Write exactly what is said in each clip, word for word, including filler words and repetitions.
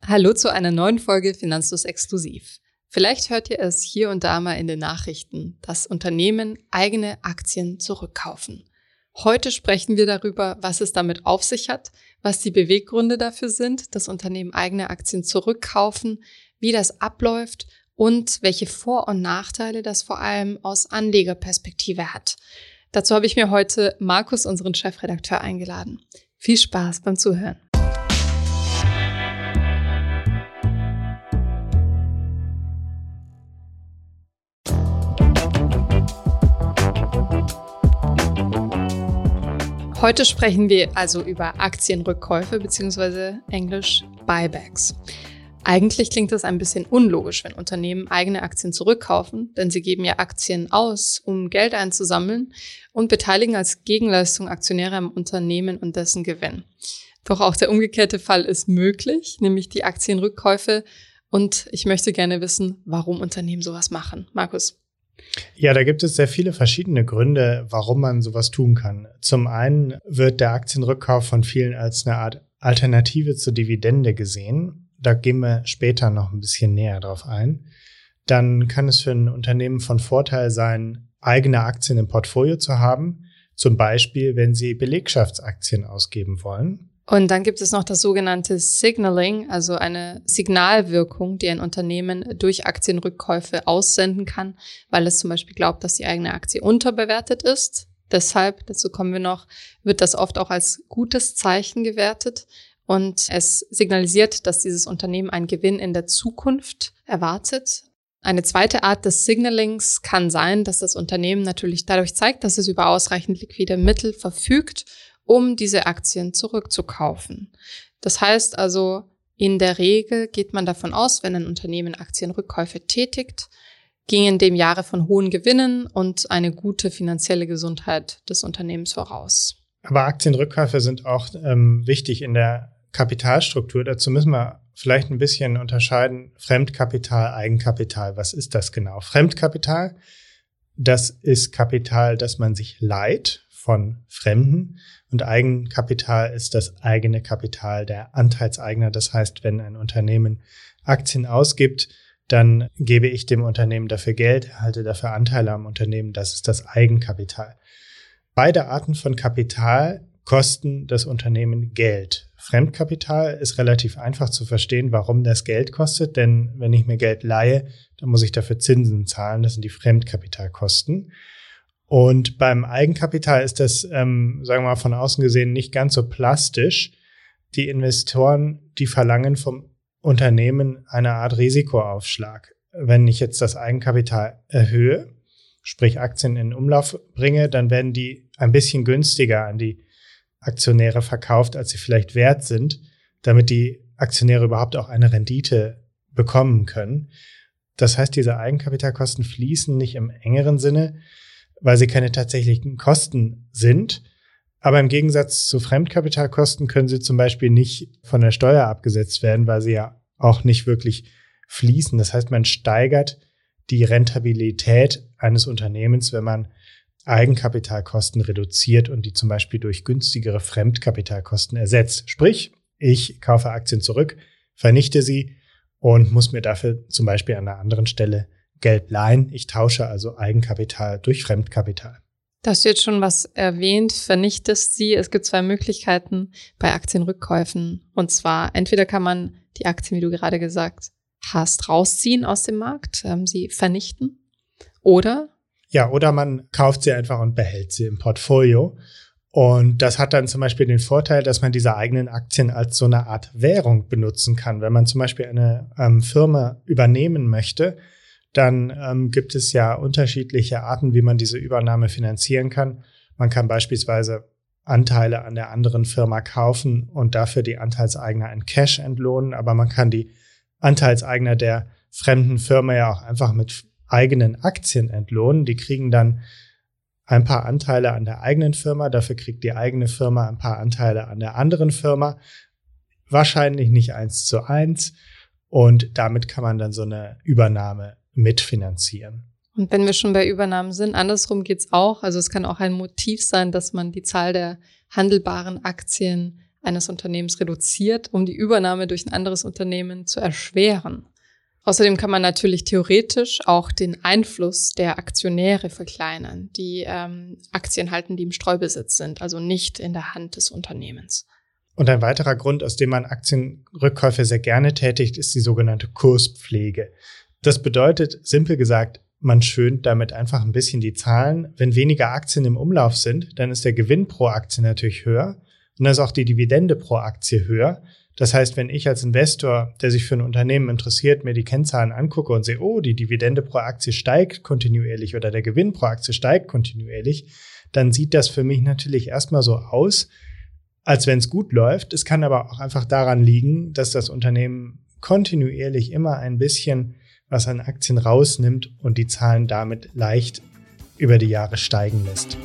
Hallo zu einer neuen Folge Finanzfluss Exklusiv. Vielleicht hört ihr es hier und da mal in den Nachrichten, dass Unternehmen eigene Aktien zurückkaufen. Heute sprechen wir darüber, was es damit auf sich hat, was die Beweggründe dafür sind, dass Unternehmen eigene Aktien zurückkaufen, wie das abläuft und welche Vor- und Nachteile das vor allem aus Anlegerperspektive hat. Dazu habe ich mir heute Markus, unseren Chefredakteur, eingeladen. Viel Spaß beim Zuhören. Heute sprechen wir also über Aktienrückkäufe bzw. englisch Buybacks. Eigentlich klingt das ein bisschen unlogisch, wenn Unternehmen eigene Aktien zurückkaufen, denn sie geben ja Aktien aus, um Geld einzusammeln und beteiligen als Gegenleistung Aktionäre am Unternehmen und dessen Gewinn. Doch auch der umgekehrte Fall ist möglich, nämlich die Aktienrückkäufe. Und ich möchte gerne wissen, warum Unternehmen sowas machen. Markus? Ja, da gibt es sehr viele verschiedene Gründe, warum man sowas tun kann. Zum einen wird der Aktienrückkauf von vielen als eine Art Alternative zur Dividende gesehen. Da gehen wir später noch ein bisschen näher drauf ein. Dann kann es für ein Unternehmen von Vorteil sein, eigene Aktien im Portfolio zu haben. Zum Beispiel, wenn sie Belegschaftsaktien ausgeben wollen. Und dann gibt es noch das sogenannte Signaling, also eine Signalwirkung, die ein Unternehmen durch Aktienrückkäufe aussenden kann, weil es zum Beispiel glaubt, dass die eigene Aktie unterbewertet ist. Deshalb, dazu kommen wir noch, wird das oft auch als gutes Zeichen gewertet und es signalisiert, dass dieses Unternehmen einen Gewinn in der Zukunft erwartet. Eine zweite Art des Signalings kann sein, dass das Unternehmen natürlich dadurch zeigt, dass es über ausreichend liquide Mittel verfügt, um diese Aktien zurückzukaufen. Das heißt also, in der Regel geht man davon aus, wenn ein Unternehmen Aktienrückkäufe tätigt, gingen dem Jahre von hohen Gewinnen und eine gute finanzielle Gesundheit des Unternehmens voraus. Aber Aktienrückkäufe sind auch ähm, wichtig in der Kapitalstruktur. Dazu müssen wir vielleicht ein bisschen unterscheiden. Fremdkapital, Eigenkapital. Was ist das genau? Fremdkapital, das ist Kapital, das man sich leiht von Fremden. Und Eigenkapital ist das eigene Kapital der Anteilseigner. Das heißt, wenn ein Unternehmen Aktien ausgibt, dann gebe ich dem Unternehmen dafür Geld, erhalte dafür Anteile am Unternehmen. Das ist das Eigenkapital. Beide Arten von Kapital kosten das Unternehmen Geld. Fremdkapital ist relativ einfach zu verstehen, warum das Geld kostet. Denn wenn ich mir Geld leihe, dann muss ich dafür Zinsen zahlen. Das sind die Fremdkapitalkosten. Und beim Eigenkapital ist das, ähm, sagen wir mal, von außen gesehen nicht ganz so plastisch. Die Investoren, die verlangen vom Unternehmen eine Art Risikoaufschlag. Wenn ich jetzt das Eigenkapital erhöhe, sprich Aktien in Umlauf bringe, dann werden die ein bisschen günstiger an die Aktionäre verkauft, als sie vielleicht wert sind, damit die Aktionäre überhaupt auch eine Rendite bekommen können. Das heißt, diese Eigenkapitalkosten fließen nicht im engeren Sinne, weil sie keine tatsächlichen Kosten sind. Aber im Gegensatz zu Fremdkapitalkosten können sie zum Beispiel nicht von der Steuer abgesetzt werden, weil sie ja auch nicht wirklich fließen. Das heißt, man steigert die Rentabilität eines Unternehmens, wenn man Eigenkapitalkosten reduziert und die zum Beispiel durch günstigere Fremdkapitalkosten ersetzt. Sprich, ich kaufe Aktien zurück, vernichte sie und muss mir dafür zum Beispiel an einer anderen Stelle Geld leihen. Ich tausche also Eigenkapital durch Fremdkapital. Da hast du jetzt schon was erwähnt, vernichtest sie. Es gibt zwei Möglichkeiten bei Aktienrückkäufen. Und zwar, entweder kann man die Aktien, wie du gerade gesagt hast, rausziehen aus dem Markt, ähm, sie vernichten. Oder? Ja, oder man kauft sie einfach und behält sie im Portfolio. Und das hat dann zum Beispiel den Vorteil, dass man diese eigenen Aktien als so eine Art Währung benutzen kann. Wenn man zum Beispiel eine ähm, Firma übernehmen möchte, dann ähm, gibt es ja unterschiedliche Arten, wie man diese Übernahme finanzieren kann. Man kann beispielsweise Anteile an der anderen Firma kaufen und dafür die Anteilseigner in Cash entlohnen, aber man kann die Anteilseigner der fremden Firma ja auch einfach mit eigenen Aktien entlohnen. Die kriegen dann ein paar Anteile an der eigenen Firma, dafür kriegt die eigene Firma ein paar Anteile an der anderen Firma. Wahrscheinlich nicht eins zu eins und damit kann man dann so eine Übernahme mitfinanzieren. Und wenn wir schon bei Übernahmen sind, andersrum geht's auch. Also es kann auch ein Motiv sein, dass man die Zahl der handelbaren Aktien eines Unternehmens reduziert, um die Übernahme durch ein anderes Unternehmen zu erschweren. Außerdem kann man natürlich theoretisch auch den Einfluss der Aktionäre verkleinern, die ähm, Aktien halten, die im Streubesitz sind, also nicht in der Hand des Unternehmens. Und ein weiterer Grund, aus dem man Aktienrückkäufe sehr gerne tätigt, ist die sogenannte Kurspflege. Das bedeutet, simpel gesagt, man schönt damit einfach ein bisschen die Zahlen. Wenn weniger Aktien im Umlauf sind, dann ist der Gewinn pro Aktie natürlich höher und dann ist auch die Dividende pro Aktie höher. Das heißt, wenn ich als Investor, der sich für ein Unternehmen interessiert, mir die Kennzahlen angucke und sehe, oh, die Dividende pro Aktie steigt kontinuierlich oder der Gewinn pro Aktie steigt kontinuierlich, dann sieht das für mich natürlich erstmal so aus, als wenn es gut läuft. Es kann aber auch einfach daran liegen, dass das Unternehmen kontinuierlich immer ein bisschen was an Aktien rausnimmt und die Zahlen damit leicht über die Jahre steigen lässt.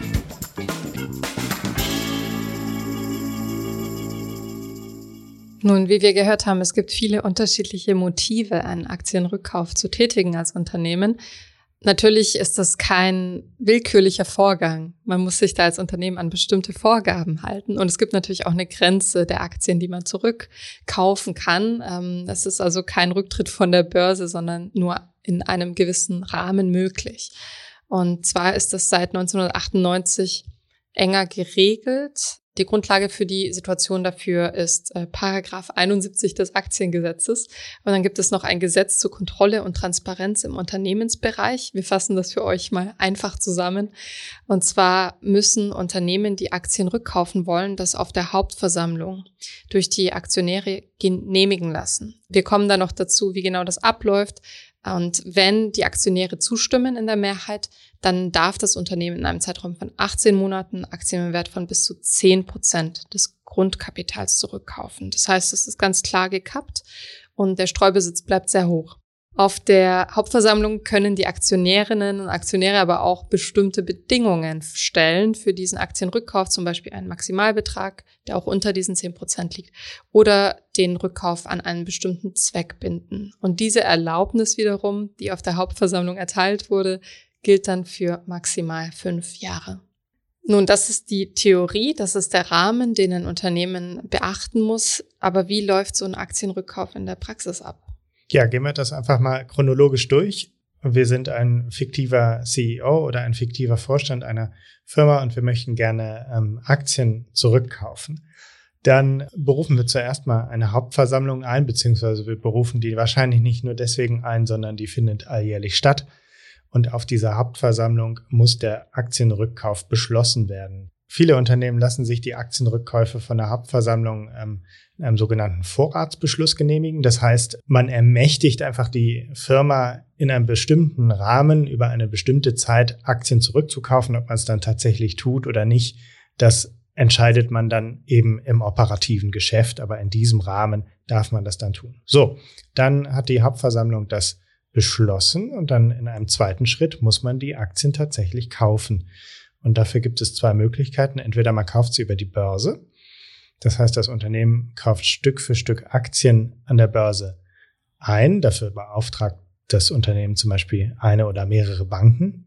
Nun, wie wir gehört haben, es gibt viele unterschiedliche Motive, einen Aktienrückkauf zu tätigen als Unternehmen. Natürlich ist das kein willkürlicher Vorgang. Man muss sich da als Unternehmen an bestimmte Vorgaben halten. Und es gibt natürlich auch eine Grenze der Aktien, die man zurückkaufen kann. Das ist also kein Rücktritt von der Börse, sondern nur in einem gewissen Rahmen möglich. Und zwar ist das seit neunzehnhundertachtundneunzig enger geregelt. Die Grundlage für die Situation dafür ist äh, Paragraph einundsiebzig des Aktiengesetzes. Und dann gibt es noch ein Gesetz zur Kontrolle und Transparenz im Unternehmensbereich. Wir fassen das für euch mal einfach zusammen. Und zwar müssen Unternehmen, die Aktien rückkaufen wollen, das auf der Hauptversammlung durch die Aktionäre genehmigen lassen. Wir kommen dann noch dazu, wie genau das abläuft. Und wenn die Aktionäre zustimmen in der Mehrheit, dann darf das Unternehmen in einem Zeitraum von achtzehn Monaten Aktien im Wert von bis zu zehn Prozent des Grundkapitals zurückkaufen. Das heißt, es ist ganz klar gekappt und der Streubesitz bleibt sehr hoch. Auf der Hauptversammlung können die Aktionärinnen und Aktionäre aber auch bestimmte Bedingungen stellen für diesen Aktienrückkauf, zum Beispiel einen Maximalbetrag, der auch unter diesen zehn Prozent liegt, oder den Rückkauf an einen bestimmten Zweck binden. Und diese Erlaubnis wiederum, die auf der Hauptversammlung erteilt wurde, gilt dann für maximal fünf Jahre. Nun, das ist die Theorie, das ist der Rahmen, den ein Unternehmen beachten muss. Aber wie läuft so ein Aktienrückkauf in der Praxis ab? Ja, gehen wir das einfach mal chronologisch durch. Wir sind ein fiktiver C E O oder ein fiktiver Vorstand einer Firma und wir möchten gerne ähm, Aktien zurückkaufen. Dann berufen wir zuerst mal eine Hauptversammlung ein, beziehungsweise wir berufen die wahrscheinlich nicht nur deswegen ein, sondern die findet alljährlich statt. Und auf dieser Hauptversammlung muss der Aktienrückkauf beschlossen werden. Viele Unternehmen lassen sich die Aktienrückkäufe von der Hauptversammlung ähm, in einem sogenannten Vorratsbeschluss genehmigen. Das heißt, man ermächtigt einfach die Firma in einem bestimmten Rahmen über eine bestimmte Zeit Aktien zurückzukaufen. Ob man es dann tatsächlich tut oder nicht, das entscheidet man dann eben im operativen Geschäft. Aber in diesem Rahmen darf man das dann tun. So, dann hat die Hauptversammlung das beschlossen und dann in einem zweiten Schritt muss man die Aktien tatsächlich kaufen. Und dafür gibt es zwei Möglichkeiten. Entweder man kauft sie über die Börse. Das heißt, das Unternehmen kauft Stück für Stück Aktien an der Börse ein. Dafür beauftragt das Unternehmen zum Beispiel eine oder mehrere Banken.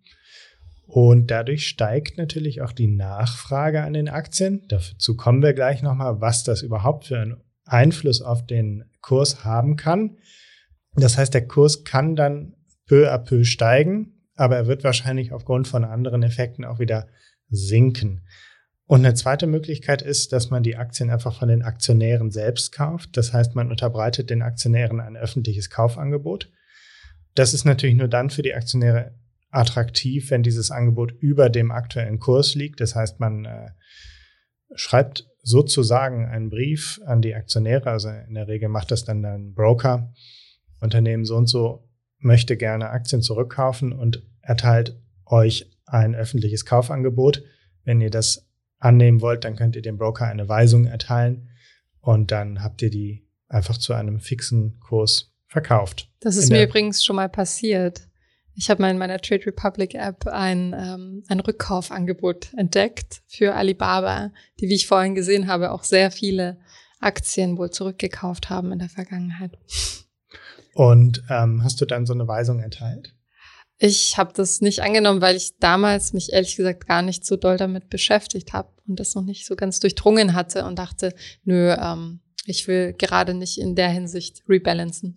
Und dadurch steigt natürlich auch die Nachfrage an den Aktien. Dazu kommen wir gleich nochmal, was das überhaupt für einen Einfluss auf den Kurs haben kann. Das heißt, der Kurs kann dann peu à peu steigen, aber er wird wahrscheinlich aufgrund von anderen Effekten auch wieder sinken. Und eine zweite Möglichkeit ist, dass man die Aktien einfach von den Aktionären selbst kauft. Das heißt, man unterbreitet den Aktionären ein öffentliches Kaufangebot. Das ist natürlich nur dann für die Aktionäre attraktiv, wenn dieses Angebot über dem aktuellen Kurs liegt. Das heißt, man äh, schreibt sozusagen einen Brief an die Aktionäre. Also in der Regel macht das dann ein Broker. Unternehmen so und so möchte gerne Aktien zurückkaufen und erteilt euch ein öffentliches Kaufangebot. Wenn ihr das annehmen wollt, dann könnt ihr dem Broker eine Weisung erteilen und dann habt ihr die einfach zu einem fixen Kurs verkauft. Das ist mir übrigens schon mal passiert. Ich habe mal in meiner Trade Republic App ein, ähm, ein Rückkaufangebot entdeckt für Alibaba, die, wie ich vorhin gesehen habe, auch sehr viele Aktien wohl zurückgekauft haben in der Vergangenheit. Und ähm, hast du dann so eine Weisung erteilt? Ich habe das nicht angenommen, weil ich damals mich ehrlich gesagt gar nicht so doll damit beschäftigt habe und das noch nicht so ganz durchdrungen hatte und dachte, nö, ähm, ich will gerade nicht in der Hinsicht rebalancen.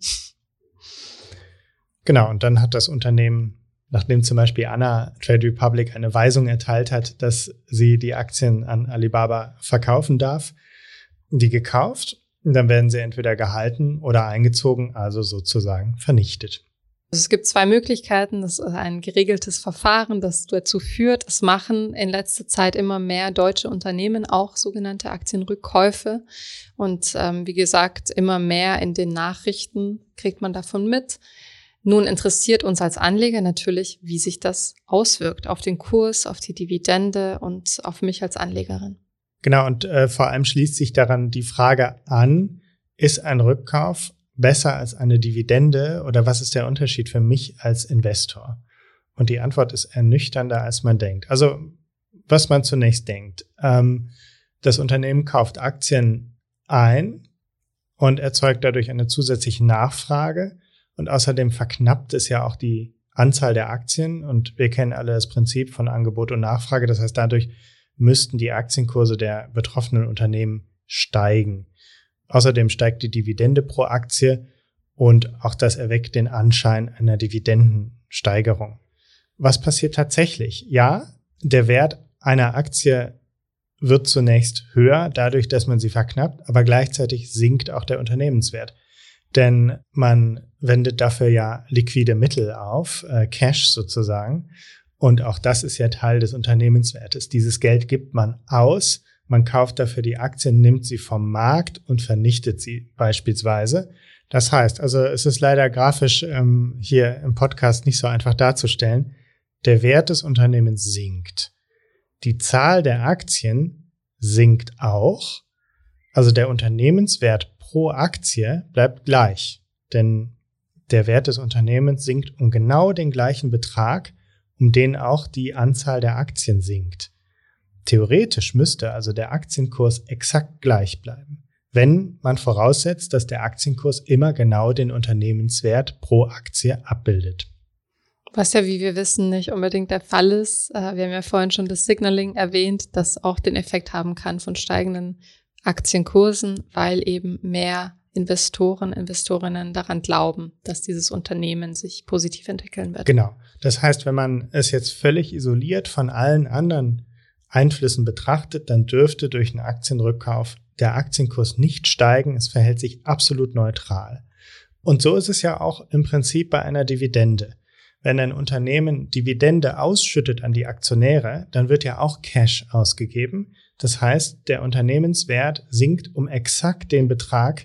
Genau, und dann hat das Unternehmen, nachdem zum Beispiel Anna Trade Republic eine Weisung erteilt hat, dass sie die Aktien an Alibaba verkaufen darf, die gekauft. Und dann werden sie entweder gehalten oder eingezogen, also sozusagen vernichtet. Also es gibt zwei Möglichkeiten. Das ist ein geregeltes Verfahren, das dazu führt, es machen in letzter Zeit immer mehr deutsche Unternehmen auch sogenannte Aktienrückkäufe. Und ähm, wie gesagt, immer mehr in den Nachrichten kriegt man davon mit. Nun interessiert uns als Anleger natürlich, wie sich das auswirkt auf den Kurs, auf die Dividende und auf mich als Anlegerin. Genau, und äh, vor allem schließt sich daran die Frage an, ist ein Rückkauf besser als eine Dividende oder was ist der Unterschied für mich als Investor? Und die Antwort ist ernüchternder, als man denkt. Also, was man zunächst denkt. Ähm, das Unternehmen kauft Aktien ein und erzeugt dadurch eine zusätzliche Nachfrage. Und außerdem verknappt es ja auch die Anzahl der Aktien. Und wir kennen alle das Prinzip von Angebot und Nachfrage. Das heißt, dadurch müssten die Aktienkurse der betroffenen Unternehmen steigen. Außerdem steigt die Dividende pro Aktie und auch das erweckt den Anschein einer Dividendensteigerung. Was passiert tatsächlich? Ja, der Wert einer Aktie wird zunächst höher, dadurch, dass man sie verknappt, aber gleichzeitig sinkt auch der Unternehmenswert. Denn man wendet dafür ja liquide Mittel auf, äh, Cash sozusagen. Und auch das ist ja Teil des Unternehmenswertes. Dieses Geld gibt man aus. Man kauft dafür die Aktien, nimmt sie vom Markt und vernichtet sie beispielsweise. Das heißt, also es ist leider grafisch ähm, hier im Podcast nicht so einfach darzustellen. Der Wert des Unternehmens sinkt. Die Zahl der Aktien sinkt auch. Also der Unternehmenswert pro Aktie bleibt gleich. Denn der Wert des Unternehmens sinkt um genau den gleichen Betrag, um den auch die Anzahl der Aktien sinkt. Theoretisch müsste also der Aktienkurs exakt gleich bleiben, wenn man voraussetzt, dass der Aktienkurs immer genau den Unternehmenswert pro Aktie abbildet. Was ja, wie wir wissen, nicht unbedingt der Fall ist. Wir haben ja vorhin schon das Signaling erwähnt, das auch den Effekt haben kann von steigenden Aktienkursen, weil eben mehr Investoren, Investorinnen daran glauben, dass dieses Unternehmen sich positiv entwickeln wird. Genau. Das heißt, wenn man es jetzt völlig isoliert von allen anderen Einflüssen betrachtet, dann dürfte durch einen Aktienrückkauf der Aktienkurs nicht steigen. Es verhält sich absolut neutral. Und so ist es ja auch im Prinzip bei einer Dividende. Wenn ein Unternehmen Dividende ausschüttet an die Aktionäre, dann wird ja auch Cash ausgegeben. Das heißt, der Unternehmenswert sinkt um exakt den Betrag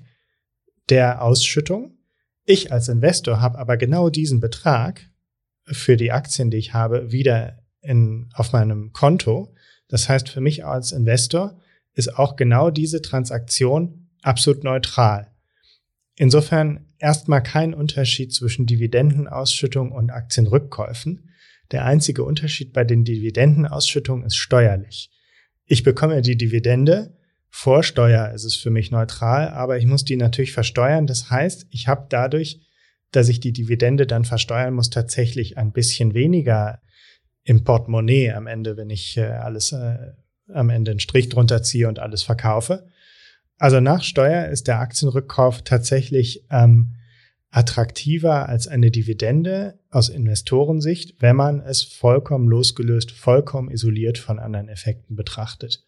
der Ausschüttung. Ich als Investor habe aber genau diesen Betrag für die Aktien, die ich habe, wieder in, auf meinem Konto. Das heißt, für mich als Investor ist auch genau diese Transaktion absolut neutral. Insofern erstmal kein Unterschied zwischen Dividendenausschüttung und Aktienrückkäufen. Der einzige Unterschied bei den Dividendenausschüttungen ist steuerlich. Ich bekomme die Dividende, vor Steuer ist es für mich neutral, aber ich muss die natürlich versteuern. Das heißt, ich habe dadurch, dass ich die Dividende dann versteuern muss, tatsächlich ein bisschen weniger im Portemonnaie am Ende, wenn ich äh, alles äh, am Ende einen Strich drunter ziehe und alles verkaufe. Also nach Steuer ist der Aktienrückkauf tatsächlich ähm, attraktiver als eine Dividende aus Investorensicht, wenn man es vollkommen losgelöst, vollkommen isoliert von anderen Effekten betrachtet.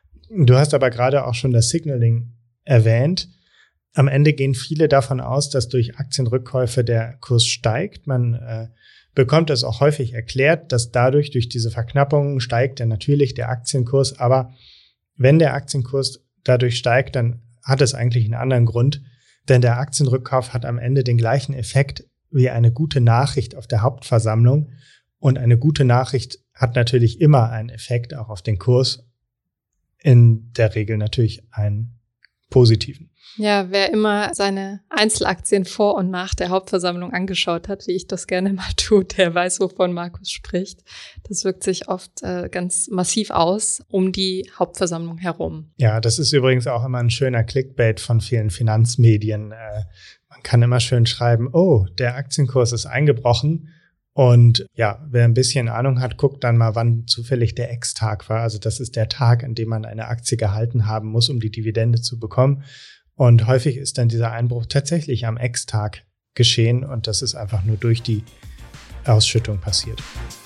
Du hast aber gerade auch schon das Signaling erwähnt. Am Ende gehen viele davon aus, dass durch Aktienrückkäufe der Kurs steigt. Man äh, bekommt es auch häufig erklärt, dass dadurch, durch diese Verknappungen steigt ja natürlich der Aktienkurs. Aber wenn der Aktienkurs dadurch steigt, dann hat es eigentlich einen anderen Grund. Denn der Aktienrückkauf hat am Ende den gleichen Effekt wie eine gute Nachricht auf der Hauptversammlung. Und eine gute Nachricht hat natürlich immer einen Effekt auch auf den Kurs. In der Regel natürlich einen positiven. Ja, wer immer seine Einzelaktien vor und nach der Hauptversammlung angeschaut hat, wie ich das gerne mal tue, der weiß, wovon Markus spricht. Das wirkt sich oft äh, ganz massiv aus um die Hauptversammlung herum. Ja, das ist übrigens auch immer ein schöner Clickbait von vielen Finanzmedien. Äh, man kann immer schön schreiben, oh, der Aktienkurs ist eingebrochen Und ja, wer ein bisschen Ahnung hat, guckt dann mal, wann zufällig der Ex-Tag war. Also das ist der Tag, an dem man eine Aktie gehalten haben muss, um die Dividende zu bekommen. Und häufig ist dann dieser Einbruch tatsächlich am Ex-Tag geschehen und das ist einfach nur durch die Ausschüttung passiert.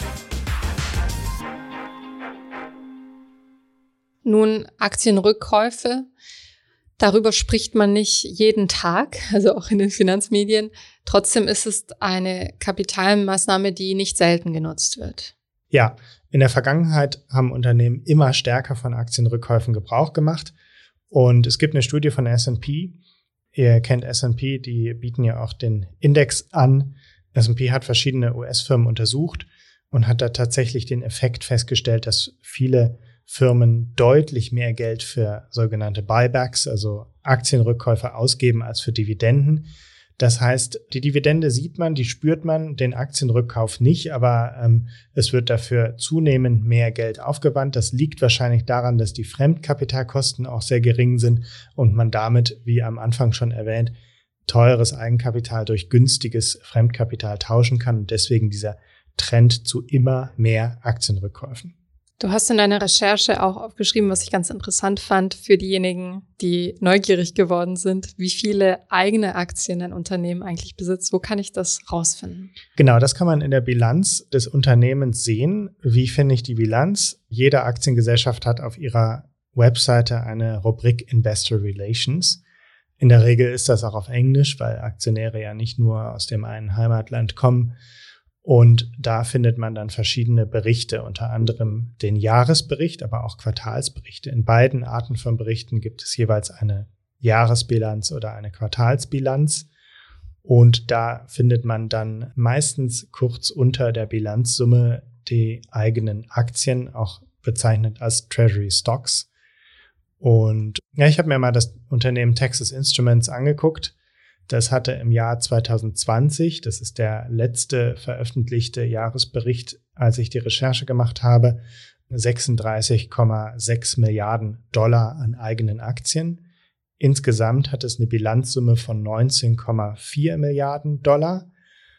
Nun, Aktienrückkäufe, darüber spricht man nicht jeden Tag, also auch in den Finanzmedien. Trotzdem ist es eine Kapitalmaßnahme, die nicht selten genutzt wird. Ja, in der Vergangenheit haben Unternehmen immer stärker von Aktienrückkäufen Gebrauch gemacht. Und es gibt eine Studie von S und P. Ihr kennt S und P, die bieten ja auch den Index an. S und P hat verschiedene U S-Firmen untersucht und hat da tatsächlich den Effekt festgestellt, dass viele Firmen deutlich mehr Geld für sogenannte Buybacks, also Aktienrückkäufe, ausgeben als für Dividenden. Das heißt, die Dividende sieht man, die spürt man, den Aktienrückkauf nicht, aber ähm, es wird dafür zunehmend mehr Geld aufgewandt. Das liegt wahrscheinlich daran, dass die Fremdkapitalkosten auch sehr gering sind und man damit, wie am Anfang schon erwähnt, teures Eigenkapital durch günstiges Fremdkapital tauschen kann und deswegen dieser Trend zu immer mehr Aktienrückkäufen. Du hast in deiner Recherche auch aufgeschrieben, was ich ganz interessant fand für diejenigen, die neugierig geworden sind, wie viele eigene Aktien ein Unternehmen eigentlich besitzt. Wo kann ich das rausfinden? Genau, das kann man in der Bilanz des Unternehmens sehen. Wie finde ich die Bilanz? Jede Aktiengesellschaft hat auf ihrer Webseite eine Rubrik Investor Relations. In der Regel ist das auch auf Englisch, weil Aktionäre ja nicht nur aus dem einen Heimatland kommen. Und da findet man dann verschiedene Berichte, unter anderem den Jahresbericht, aber auch Quartalsberichte. In beiden Arten von Berichten gibt es jeweils eine Jahresbilanz oder eine Quartalsbilanz. Und da findet man dann meistens kurz unter der Bilanzsumme die eigenen Aktien, auch bezeichnet als Treasury Stocks. Und ja, ich habe mir mal das Unternehmen Texas Instruments angeguckt. Das hatte im Jahr zwanzig zwanzig, das ist der letzte veröffentlichte Jahresbericht, als ich die Recherche gemacht habe, sechsunddreißig Komma sechs Milliarden Dollar an eigenen Aktien. Insgesamt hat es eine Bilanzsumme von neunzehn Komma vier Milliarden Dollar.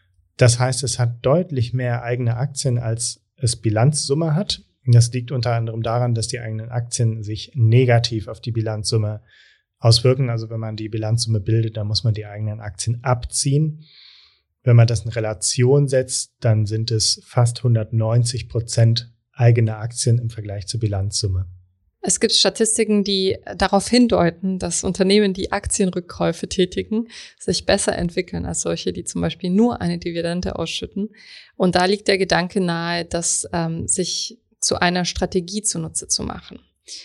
Das heißt, es hat deutlich mehr eigene Aktien, als es Bilanzsumme hat. Das liegt unter anderem daran, dass die eigenen Aktien sich negativ auf die Bilanzsumme auswirken. Also wenn man die Bilanzsumme bildet, dann muss man die eigenen Aktien abziehen. Wenn man das in Relation setzt, dann sind es fast hundertneunzig Prozent eigene Aktien im Vergleich zur Bilanzsumme. Es gibt Statistiken, die darauf hindeuten, dass Unternehmen, die Aktienrückkäufe tätigen, sich besser entwickeln als solche, die zum Beispiel nur eine Dividende ausschütten. Und da liegt der Gedanke nahe, das ähm, sich zu einer Strategie zunutze zu machen.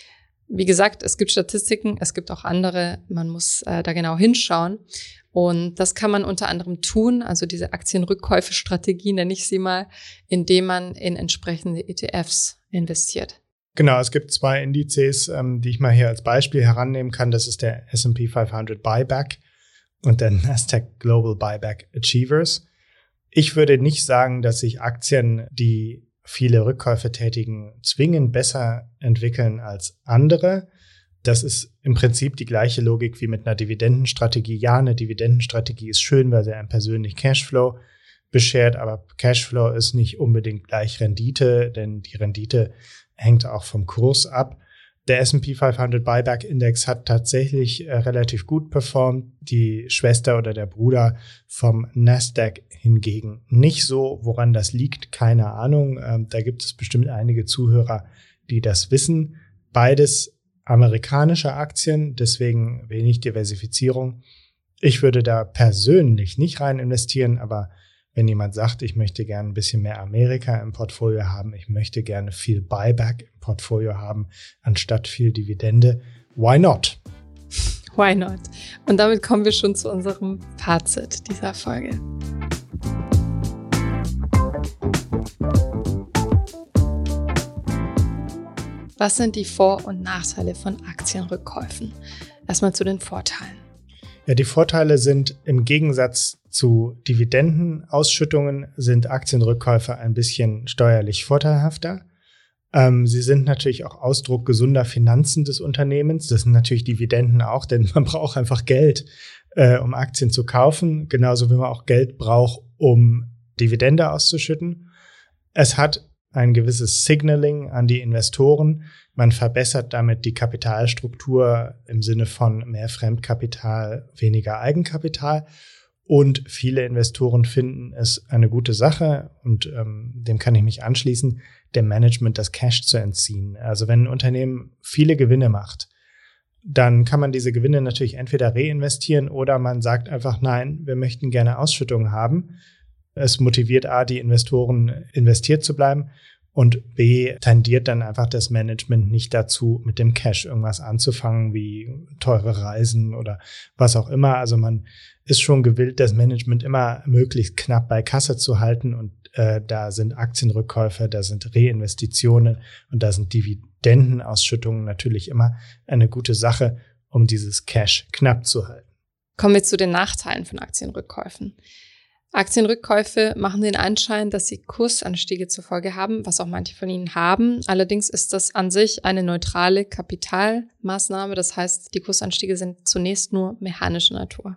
Wie gesagt, es gibt Statistiken, es gibt auch andere, man muss äh, da genau hinschauen. Und das kann man unter anderem tun, also diese Aktienrückkäufe-Strategie nenne ich sie mal, indem man in entsprechende E T Fs investiert. Genau, es gibt zwei Indizes, ähm, die ich mal hier als Beispiel herannehmen kann. Das ist der S und P fünfhundert Buyback und der Nasdaq Global Buyback Achievers. Ich würde nicht sagen, dass sich Aktien, die viele Rückkäufe tätigen, zwingend besser entwickeln als andere. Das ist im Prinzip die gleiche Logik wie mit einer Dividendenstrategie. Ja, eine Dividendenstrategie ist schön, weil sie einem persönlich Cashflow beschert, aber Cashflow ist nicht unbedingt gleich Rendite, denn die Rendite hängt auch vom Kurs ab. Der S und P fünfhundert Buyback Index hat tatsächlich äh, relativ gut performt. Die Schwester oder der Bruder vom Nasdaq hingegen nicht so. Woran das liegt, keine Ahnung. Ähm, da gibt es bestimmt einige Zuhörer, die das wissen. Beides amerikanische Aktien, deswegen wenig Diversifizierung. Ich würde da persönlich nicht rein investieren, aber wenn jemand sagt, ich möchte gerne ein bisschen mehr Amerika im Portfolio haben, ich möchte gerne viel Buyback im Portfolio haben, anstatt viel Dividende, why not? Why not? Und damit kommen wir schon zu unserem Fazit dieser Folge. Was sind die Vor- und Nachteile von Aktienrückkäufen? Erstmal zu den Vorteilen. Ja, die Vorteile sind im Gegensatz zu Dividendenausschüttungen sind Aktienrückkäufe ein bisschen steuerlich vorteilhafter. Ähm, sie sind natürlich auch Ausdruck gesunder Finanzen des Unternehmens. Das sind natürlich Dividenden auch, denn man braucht einfach Geld, äh, um Aktien zu kaufen. Genauso wie man auch Geld braucht, um Dividende auszuschütten. Es hat ein gewisses Signaling an die Investoren. Man verbessert damit die Kapitalstruktur im Sinne von mehr Fremdkapital, weniger Eigenkapital. Und viele Investoren finden es eine gute Sache, und ähm, dem kann ich mich anschließen, dem Management das Cash zu entziehen. Also wenn ein Unternehmen viele Gewinne macht, dann kann man diese Gewinne natürlich entweder reinvestieren oder man sagt einfach, nein, wir möchten gerne Ausschüttungen haben. Es motiviert A, die Investoren investiert zu bleiben, und B, tendiert dann einfach das Management nicht dazu, mit dem Cash irgendwas anzufangen, wie teure Reisen oder was auch immer. Also man ist schon gewillt, das Management immer möglichst knapp bei Kasse zu halten, und äh, da sind Aktienrückkäufe, da sind Reinvestitionen und da sind Dividendenausschüttungen natürlich immer eine gute Sache, um dieses Cash knapp zu halten. Kommen wir zu den Nachteilen von Aktienrückkäufen. Aktienrückkäufe machen den Anschein, dass sie Kursanstiege zur Folge haben, was auch manche von ihnen haben. Allerdings ist das an sich eine neutrale Kapitalmaßnahme. Das heißt, die Kursanstiege sind zunächst nur mechanischer Natur.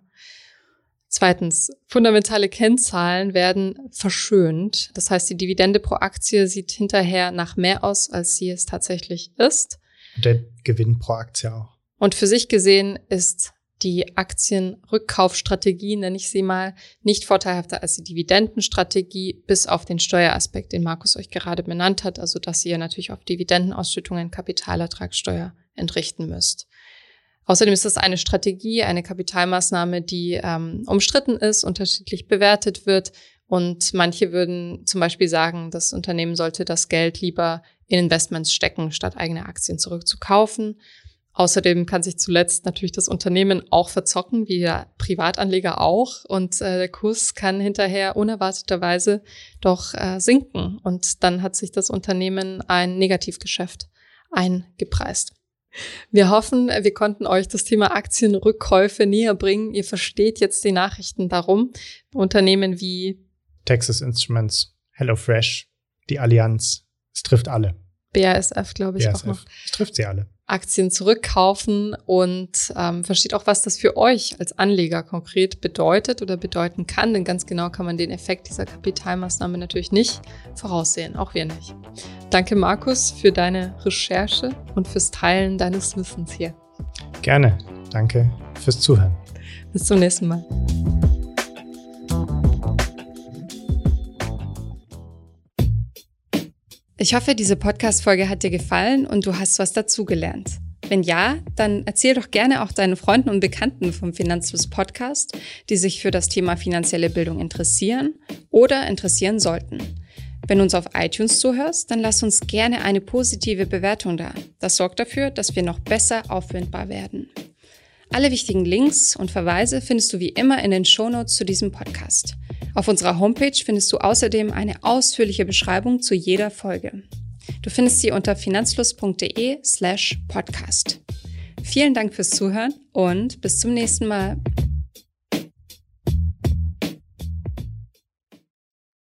Zweitens, fundamentale Kennzahlen werden verschönt. Das heißt, die Dividende pro Aktie sieht hinterher nach mehr aus, als sie es tatsächlich ist. Der Gewinn pro Aktie auch. Und für sich gesehen ist die Aktienrückkaufstrategie, nenne ich sie mal, nicht vorteilhafter als die Dividendenstrategie, bis auf den Steueraspekt, den Markus euch gerade benannt hat, also dass ihr natürlich auf Dividendenausschüttungen Kapitalertragssteuer entrichten müsst. Außerdem ist das eine Strategie, eine Kapitalmaßnahme, die ähm, umstritten ist, unterschiedlich bewertet wird, und manche würden zum Beispiel sagen, das Unternehmen sollte das Geld lieber in Investments stecken, statt eigene Aktien zurückzukaufen. Außerdem kann sich zuletzt natürlich das Unternehmen auch verzocken, wie der Privatanleger auch. Und äh, der Kurs kann hinterher unerwarteterweise doch äh, sinken. Und dann hat sich das Unternehmen ein Negativgeschäft eingepreist. Wir hoffen, wir konnten euch das Thema Aktienrückkäufe näher bringen. Ihr versteht jetzt die Nachrichten darum. Unternehmen wie Texas Instruments, HelloFresh, die Allianz, es trifft alle. B A S F, glaube ich, B A S F, auch noch. Es trifft sie alle. Aktien zurückkaufen, und ähm, versteht auch, was das für euch als Anleger konkret bedeutet oder bedeuten kann. Denn ganz genau kann man den Effekt dieser Kapitalmaßnahme natürlich nicht voraussehen, auch wir nicht. Danke, Markus, für deine Recherche und fürs Teilen deines Wissens hier. Gerne. Danke fürs Zuhören. Bis zum nächsten Mal. Ich hoffe, diese Podcast-Folge hat dir gefallen und du hast was dazugelernt. Wenn ja, dann erzähl doch gerne auch deinen Freunden und Bekannten vom Finanzfluss Podcast, die sich für das Thema finanzielle Bildung interessieren oder interessieren sollten. Wenn du uns auf iTunes zuhörst, dann lass uns gerne eine positive Bewertung da. Das sorgt dafür, dass wir noch besser auffindbar werden. Alle wichtigen Links und Verweise findest du wie immer in den Shownotes zu diesem Podcast. Auf unserer Homepage findest du außerdem eine ausführliche Beschreibung zu jeder Folge. Du findest sie unter finanzfluss.de slash podcast. Vielen Dank fürs Zuhören und bis zum nächsten Mal.